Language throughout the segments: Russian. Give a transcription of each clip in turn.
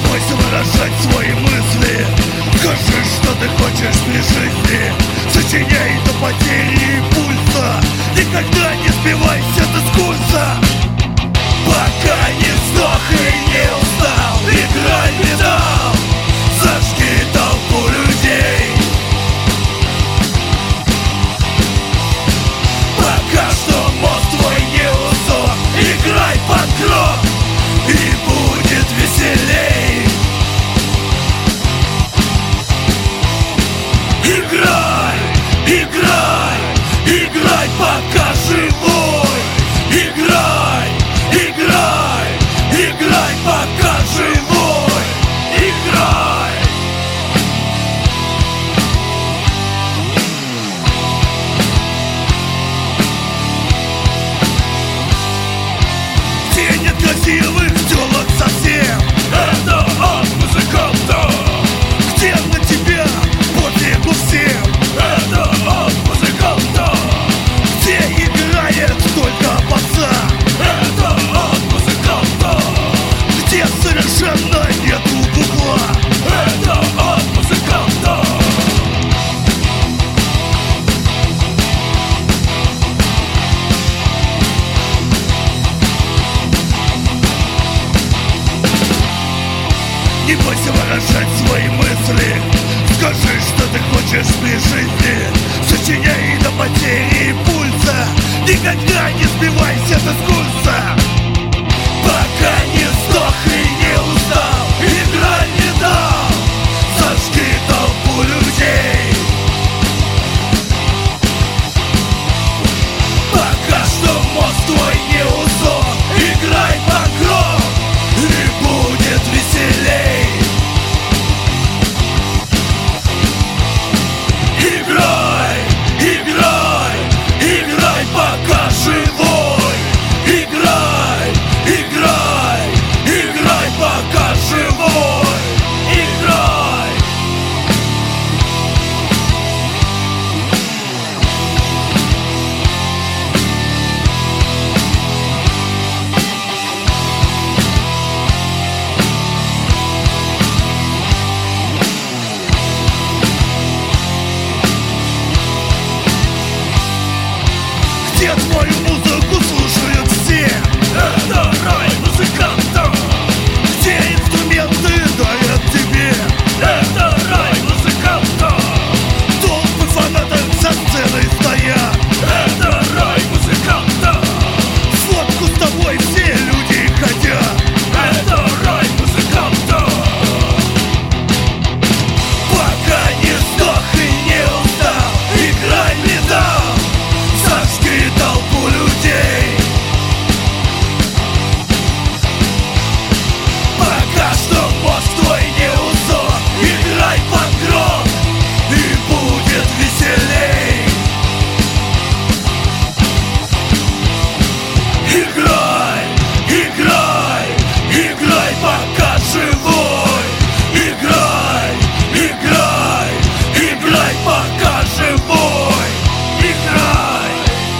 бойся выражать свои мысли. Скажи, что ты хочешь при жизни. Сочиняй до потери пульса. Никогда не сбивайся ты с курса. Пока не сдох и не устал, играй металл, зажги толпу людей. Пока что мозг твой не усох, играй под гроб, и будет веселей. Играй, играй, играй, пока живой. Играй, играй, играй, пока живой. Играй. Где нет красивых тёлок совсем, это от музыканта. Где на тебя пофигу всем, это от музыканта. Где играет только пацан, это от музыканта. Где совершенно нету бухла, это от музыканта. Не бойся выражать свои мысли. Скажи, что ты хочешь при жизни. Сочиняй до потери пульса. Никогда не сбивайся ты с курса. Пока не сдох и не устал, играй металл, зажги толпу людей. Пока что мозг твой не усох, играй под гроб, и будет веселей. Играй, играй, играй, пока живой. Играй, играй, играй, пока живой. Играй. Где твою музыку слушают все, это рай музыканта. Где инструменты дарят тебе, это рай музыканта. Толпы фанатов за сценой стоят, это рай музыканта. Фотку с тобой все люди хотят, это рай музыканта. Пока не сдох и не устал, играй металл, зажги толпу людей. Пока что мозг твой не усох, играй под гроб, и будет веселей. Играй, играй, играй, пока живой. Играй, играй, играй, пока живой. Играй.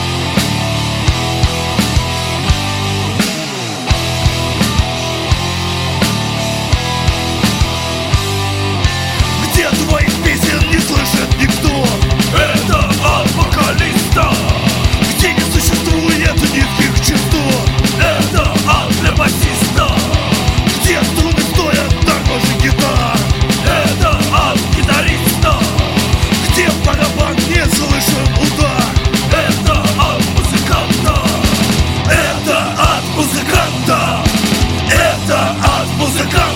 Где твоих песен не слышит никто, это от вокалиста. Где не существует низких частот, это от басиста. Где струны стоят дороже гитар, это от гитариста. Где барабан не слышен удар, это от музыканта. Это от музыканта. Это от музыканта.